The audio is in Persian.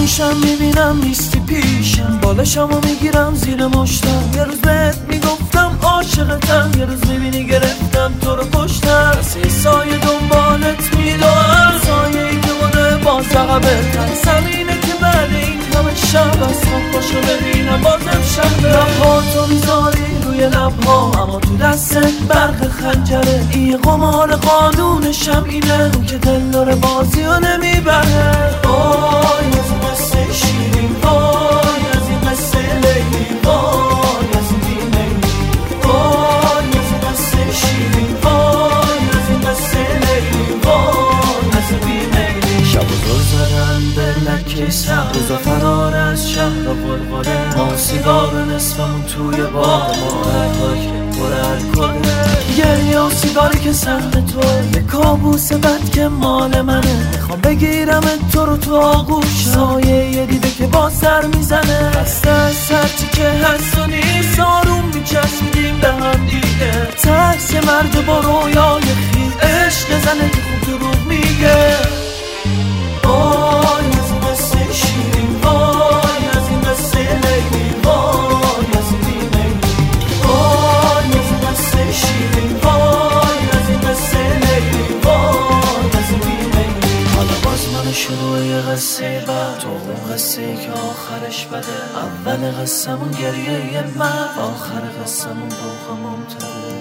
میشم میبینم نیستی پیشم، بالشمو میگیرم زیر مشتم. یه روز بهت میگفتم عاشقتم، یه روز میبینی گرفتم تو رو کشتم. مثل سایه دنبالت میدوم، سایه ای که مونه باز عقبتم. زمینه که بعد این همه شب از خواب باشو ببینم بازم شب. لبهاتو میذاری روی لبها، اما تو دستت برق خنجره. این قمار قانونشم اینه، اون که دل داره بازی رو نمیبره. وای از این قصه شیرین، وای از این قصه لیلی، وای از این بیمیلی. وای از این قصه شیرین، وای از این قصه لیلی، وای از این بیمیلی. شب و زل زدن به لکه سر، روزا فرار از شهر و غلغله. ما سیگار نصفمون توی باغ، ما هرکار که پر الکله. گریه و سیگاری که سهم تو، یه کابوس بد که مال منه. میخوام بگیرم تو رو تو آغوش، سایه یه دیده که با سر میزنه. خسته از سرچی که هست و نیست، آروم میچسبیدیم به هم دیگه. ترس یه مرد با رویای خیز، عشق زنه که خوب دروغ میگه. وای از این قصه شیرین، وای از این قصه لیلی، وای از این بیمیلی. وای از این قصه شیرین، وای از این قصه لیلی، وای از این بیمیلی. حالا باز من شروع یه قصه بعد، تو اون قصه که آخرش بده. اول قصه‌مون گریه من، آخر قصه‌مون بوق ممتده.